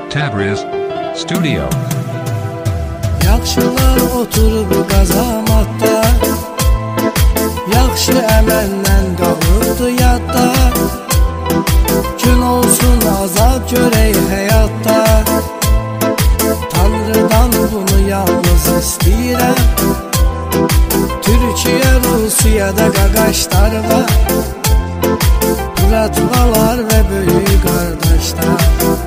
Tabriz Studio. Yaxşılar oturub qazamatda, yaxşı əməllə qalırdı yadda. Gün olsun azad görək həyatda, Tanrıdan bunu yalnız istəyirəm. Türkiyə, Rusiyada qaqaşlar var, Latvalar və böyük qardaşlar.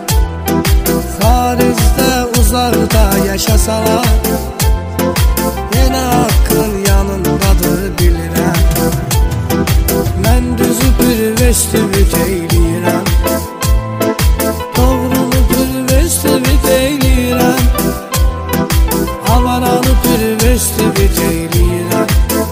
Xaricdə, uzaqda yaşasalar, yenə haqqın yanındadır bilirəm. Mən düzü pürvestivit eyləyirəm, doğrunu pürvestivit eyləyirəm, avaranı pürvestivit eyləyirəm,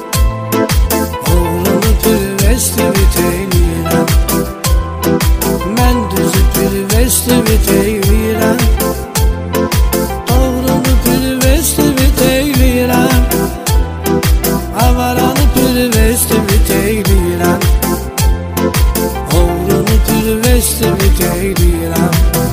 oğlunu pürvestivit eyləyirəm. Mən düzü pürvestivit eyləyirəm, doğrunu pürvestivit eyləyirəm, avaranı pürvestivit eyləyirəm, oğlunu pürvestivit eyləyirəm.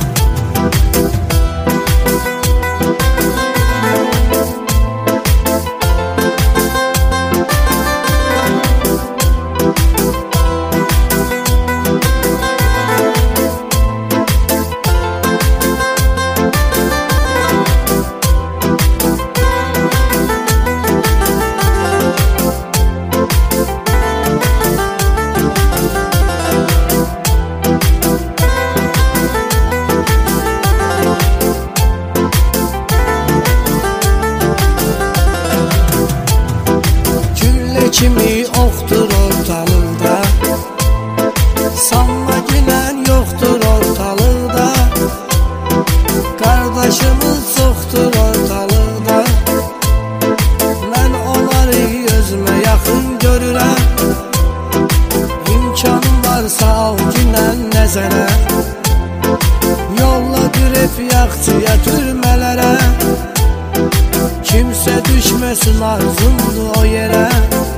Kimi oxdur ortalıqda, sanma günən yoxdur ortalıqda. Qardaşımız çoxdur ortalıqda, mən onları özümə yaxın görürəm. İmkanım varsa al günən nəzərə, yolla qürep yaxçıya türmələrə. Kimsə düşməsin arzumdu o yerə,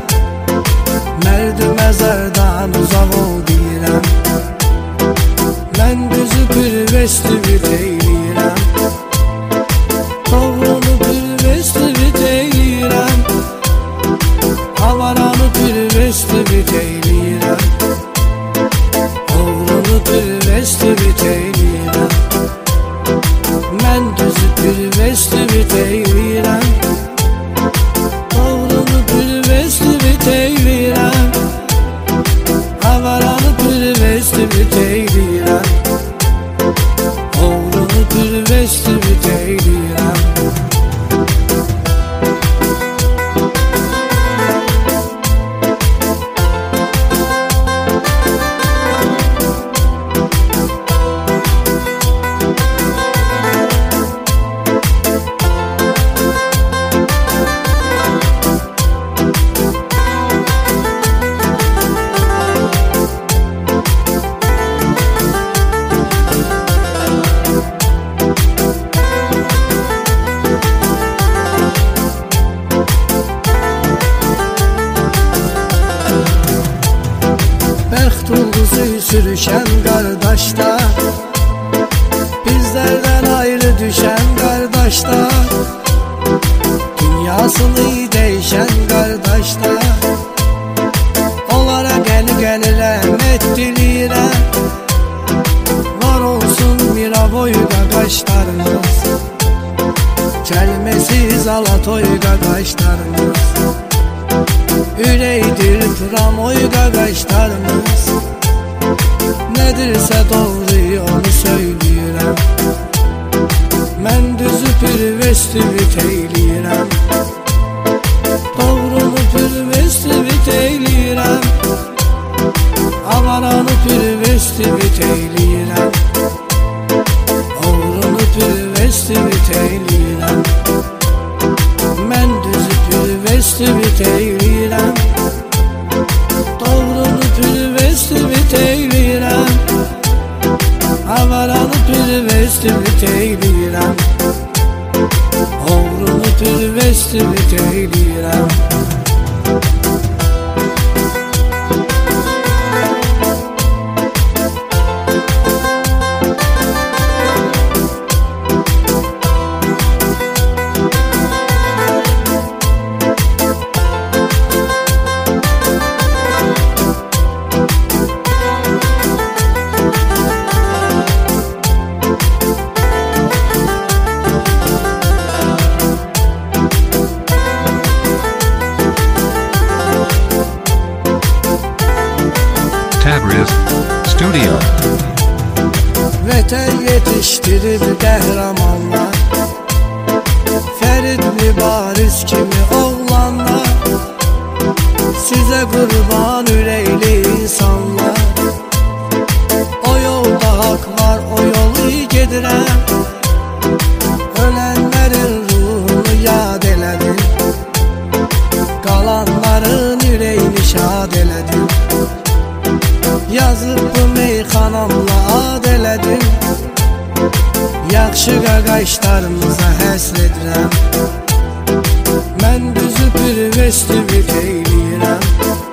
mərd məzərdən uzaq ol deyirəm. Mən düzü pürvestivit eyləyirəm, doğrunu pürvestivit eyləyirəm, avaranı pürvestivit eyləyirəm, oğlunu pürvestivit eyləyirəm. Mən düzü pürvestivit eyləyirəm, doğrunu pürvestivit eyləyirəm, avaranı pürvestivit eyləyirəm, oğlunu pürvestivit eyləyirəm. Bəxt ulduzu sürüşən qardaşlar, bizlərdən ayrı düşən qardaşlar, dünyasını dəyişən qardaşlar. Onlara qəni-qəni rəhmət diləyirəm, var olsun miravoy qaqaşlarımız, kəlməsiz alatoy qaqaşlarımız. Ürəkdir pramoy qaqaşlarımız, nədirsə doğru onu söyləyirəm. Mən düzü pürvestivit eyləyirəm, doğrunu pürvestivit eyləyirəm, avaranı pürvestivit eyləyirəm, oğlunu pürvestivit eyləyirəm. Mən düzü pürvestivit eyləyirəm, doğrunu pürvestivit eyləyirəm, avaranı pürvestivit eyləyirəm, oğlunu pürvestivit eyləyirəm. Studio. Vətən yetişdirib qəhrəmanlar, Fərid Mübariz kimi oğlanlar, sizə qurban ürəkli insanlar. O yolda haqq var, o yolu gedirəm, ölənlərin ruhunu yad elədim, qalanların ürəyini şad elədim. Yazıb bu meyxanamla ad elədim, yaxşı qaqaşlarımıza həsr edirəm. Mən düzü bir vestibit eyləyirəm.